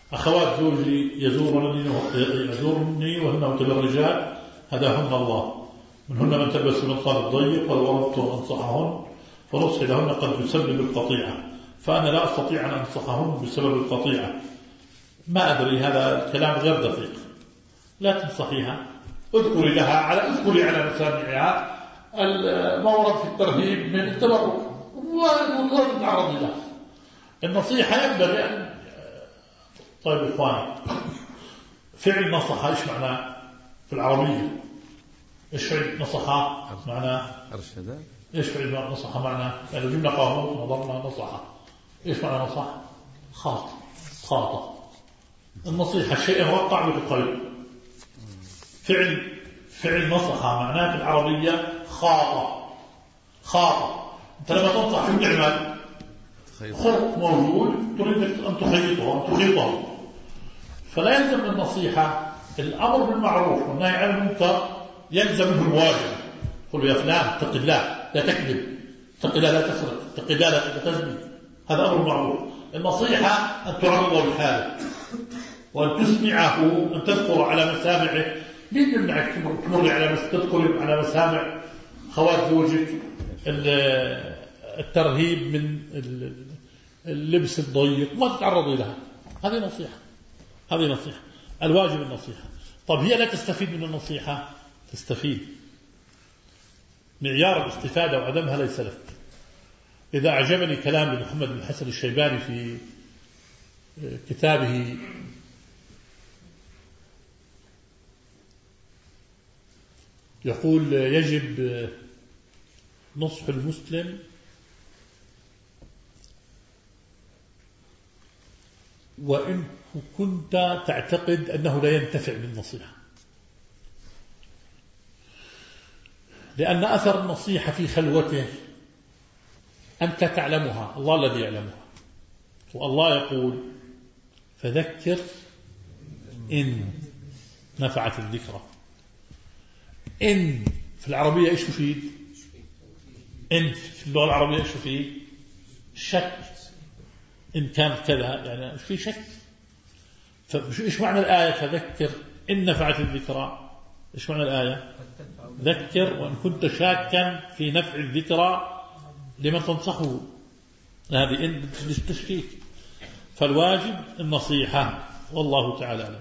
أخوات زوجي يزورني وهن متبرجات هداهن الله، منهن من تلبس المنطاد الضيق ولو أردت أن أنصحهن فنصحي لهن قد يسبب القطيعة، فأنا لا أستطيع أن أنصحهن بسبب القطيعة. ما أدري، هذا الكلام غير دقيق. لا تنصحيها، اذكري على مسامعها ما ورد في الترهيب من التبرك ولا تتعرضي له. النصيحة ينبغي أن طيب إخواني، فعل نصحة إيش معناه في العربية؟ إيش فعل نصحة معناه؟ أرشد. إيش فعل نصحة معناه؟ يعني جبنا قاموس نظرنا نصحة، إيش معنى نصح؟ خاطئ. النصيحة شيء يوقع بالقلب. فعل نصحة معناه في العربية خاطئ. أنت لما تنصح شو تعمل؟ خلق موجود تريد أن تخيطه. فلا يلزم النصيحة الأمر بالمعروف والنهي عن المنكر يلزم منه الواجب. قل يا فلان اتق الله لا تكذب، اتق الله لا تسرق، اتق الله لا تزني، هذا أمر معروف. النصيحة أن تعرضه الحال وأن تسمعه، أن تذكر على مسامعه. مين يمنعك تذكر على مسامع خوات زوجك الترهيب من اللبس الضيق ما تتعرضي لها؟ هذه نصيحة. الواجب النصيحة. طب هي لا تستفيد من النصيحة؟ تستفيد. معيار الاستفادة وعدمها ليس لك. إذا أعجبني كلام لمحمد بن حسن الشيباني في كتابه يقول يجب نصح المسلم وإن كنت تعتقد أنه لا ينتفع بالنصيحة، لأن أثر النصيحة في خلوته أنت تعلمها، الله الذي يعلمها. والله يقول فذكر إن نفعت الذكرى. إن في العربية إيش تفيد؟ إن في اللغة العربية إيش تفيد؟ شك. إن كان كذا يعني في شك. فإيش معنى الآية فذكر إن نفعت الذكرى؟ إيش معنى الآية؟ ذكر وإن كنت شاكا في نفع الذكرى لمن تنصحه. هذه إن للتشكيك. فالواجب النصيحة والله تعالى.